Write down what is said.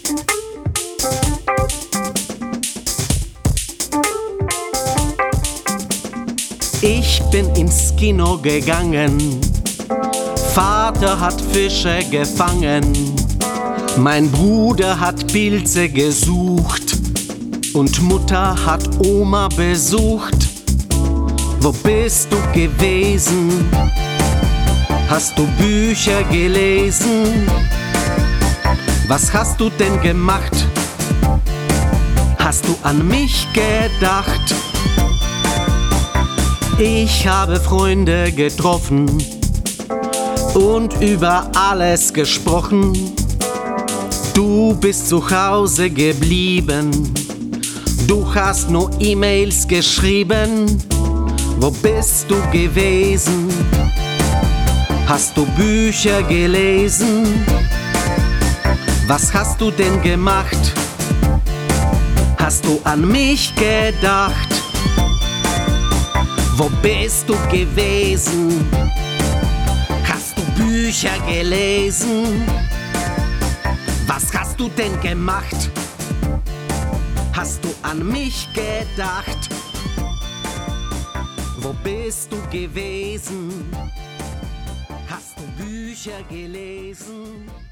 Ich bin ins Kino gegangen, Vater hat Fische gefangen, mein Bruder hat Pilze gesucht und Mutter hat Oma besucht. Wo bist du gewesen? Hast du Bücher gelesen? Was hast du denn gemacht? Hast du an mich gedacht? Ich habe Freunde getroffen und über alles gesprochen. Du bist zu Hause geblieben, du hast nur E-Mails geschrieben. Wo bist du gewesen? Hast du Bücher gelesen? Was hast du denn gemacht? Hast du an mich gedacht? Wo bist du gewesen? Hast du Bücher gelesen? Was hast du denn gemacht? Hast du an mich gedacht? Wo bist du gewesen? Hast du Bücher gelesen?